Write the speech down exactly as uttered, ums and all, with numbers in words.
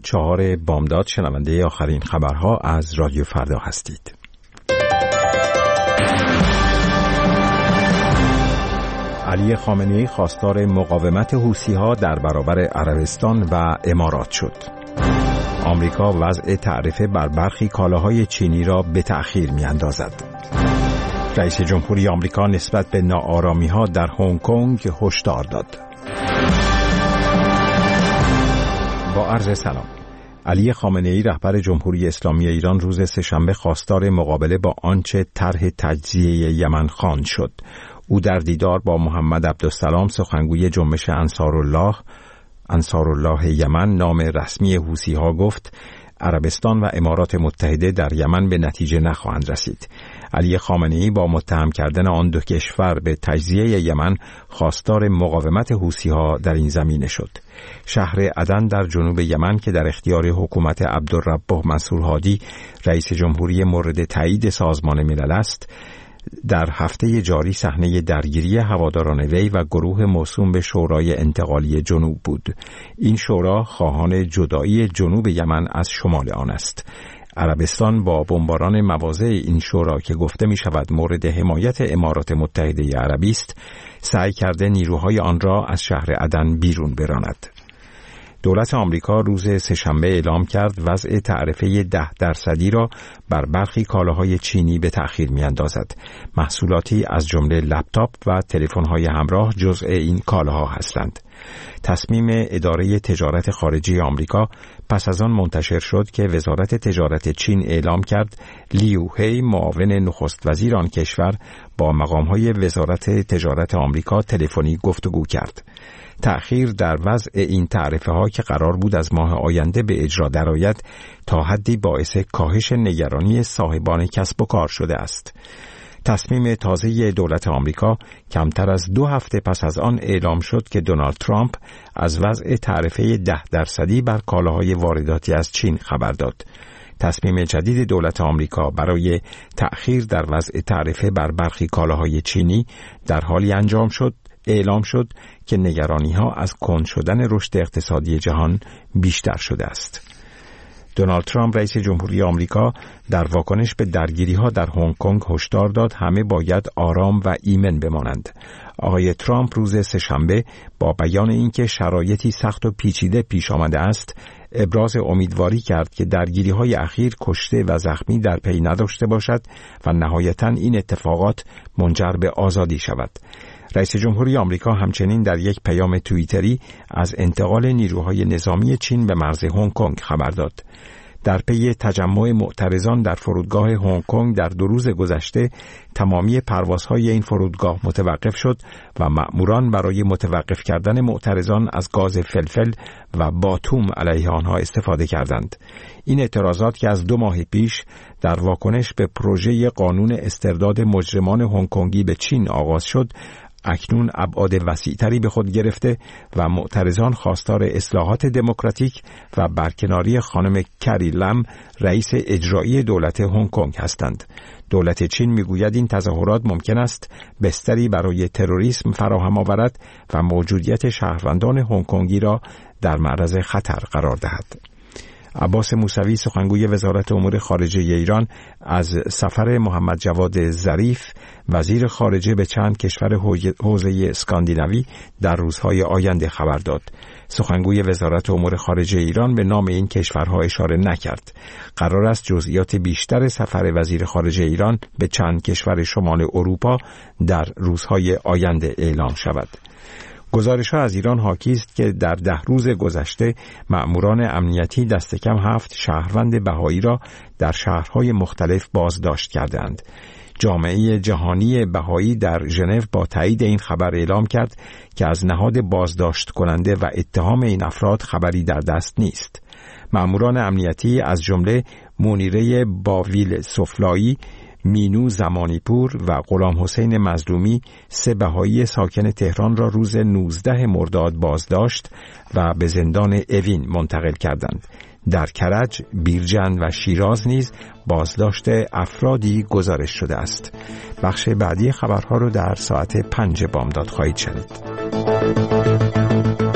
چهار بامداد شنونده آخرین خبرها از رادیو فردا هستید. علی خامنه‌ای خواستار مقاومت حوثی‌ها در برابر عربستان و امارات شد. آمریکا وضع تعرفه بر برخی کالاهای چینی را به تأخیر می‌اندازد. رئیس جمهوری آمریکا نسبت به ناآرامی‌ها در هنگ کنگ هشدار داد. با عرض سلام. علی خامنه‌ای رهبر جمهوری اسلامی ایران روز سه‌شنبه خواستار مقابله با آنچه طرح تجزیه یمن خواند شد. او در دیدار با محمد عبدالسلام سخنگوی جنبش انصارالله انصارالله یمن نام رسمی حوثی‌ها گفت عربستان و امارات متحده در یمن به نتیجه نخواهند رسید. علی خامنه‌ای با متهم کردن آن دو کشور به تجزیه یمن خواستار مقاومت حوثی‌ها در این زمینه شد. شهر عدن در جنوب یمن که در اختیار حکومت عبدالربه منصور هادی رئیس جمهوری مورد تایید سازمان ملل است، در هفته جاری صحنه درگیری هواداران وی و گروه موسوم به شورای انتقالی جنوب بود. این شورا خواهان جدایی جنوب یمن از شمال آن است. عربستان با بمباران مواضع این شورا که گفته می شود مورد حمایت امارات متحده عربی است، سعی کرده نیروهای آن را از شهر عدن بیرون براند. دولت آمریکا روز سه‌شنبه اعلام کرد وضع تعرفه ده درصدی را بر برخی کالاهای چینی به تأخیر می‌اندازد. محصولاتی از جمله لپتاپ و تلفن‌های همراه جزء این کالاها هستند. تصمیم اداره تجارت خارجی آمریکا پس از آن منتشر شد که وزارت تجارت چین اعلام کرد لیو هی معاون نخست وزیر آن کشور با مقام‌های وزارت تجارت آمریکا تلفنی گفتگو کرد. تأخیر در وضع این تعرفه ها که قرار بود از ماه آینده به اجرا درآید تا حدی باعث کاهش نگرانی صاحبان کسب و کار شده است. تصمیم تازه دولت آمریکا کمتر از دو هفته پس از آن اعلام شد که دونالد ترامپ از وضع تعرفه ده درصدی بر کالاهای وارداتی از چین خبر داد. تصمیم جدید دولت آمریکا برای تأخیر در وضع تعرفه بر برخی کالاهای چینی در حالی انجام شد اعلام شد که نگرانی‌ها از کند شدن رشد اقتصادی جهان بیشتر شده است. دونالد ترامپ رئیس جمهوری آمریکا در واکنش به درگیری‌ها در هنگ کنگ هشدار داد همه باید آرام و ایمن بمانند. آقای ترامپ روز سه‌شنبه با بیان اینکه شرایطی سخت و پیچیده پیش آمده است، ابراز امیدواری کرد که درگیری‌های اخیر کشته و زخمی در پی نداشته باشد و نهایتاً این اتفاقات منجر به آزادی شود. رئیس جمهوری آمریکا همچنین در یک پیام توییتری از انتقال نیروهای نظامی چین به مرز هنگ کنگ خبر داد. در پی تجمع معترضان در فرودگاه هنگ کنگ در دو روز گذشته تمامی پروازهای این فرودگاه متوقف شد و مأموران برای متوقف کردن معترضان از گاز فلفل و باتوم علیه آنها استفاده کردند. این اعتراضات که از دو ماه پیش در واکنش به پروژه قانون استرداد مجرمان هنگ کنگی به چین آغاز شد، اکنون ابعاد وسیع‌تری به خود گرفته و معترضان خواستار اصلاحات دموکراتیک و برکناری خانم کری لم رئیس اجرایی دولت هنگ کنگ هستند. دولت چین میگوید این تظاهرات ممکن است بستری برای تروریسم فراهم آورد و موجودیت شهروندان هنگ کنگی را در معرض خطر قرار دهد. عباس موسوی سخنگوی وزارت امور خارجه ایران از سفر محمد جواد ظریف وزیر خارجه به چند کشور حوزه اسکاندیناوی در روزهای آینده خبر داد. سخنگوی وزارت امور خارجه ایران به نام این کشورها اشاره نکرد. قرار است جزئیات بیشتر سفر وزیر خارجه ایران به چند کشور شمال اروپا در روزهای آینده اعلام شود. گزارش‌ها از ایران حاکی است که در ده روز گذشته مأموران امنیتی دست کم هفت شهروند بهایی را در شهرهای مختلف بازداشت کردند. جامعه جهانی بهایی در ژنو با تایید این خبر اعلام کرد که از نهاد بازداشت کننده و اتهام این افراد خبری در دست نیست. مأموران امنیتی از جمله منیره باویل سفلایی، مینو زمانیپور و غلام حسین مظلومی سه بهایی ساکن تهران را روز نوزده مرداد بازداشت و به زندان اوین منتقل کردند. در کرج، بیرجند و شیراز نیز بازداشت افرادی گزارش شده است. بخش بعدی خبرها رو در ساعت پنج بامداد خواهید شنید.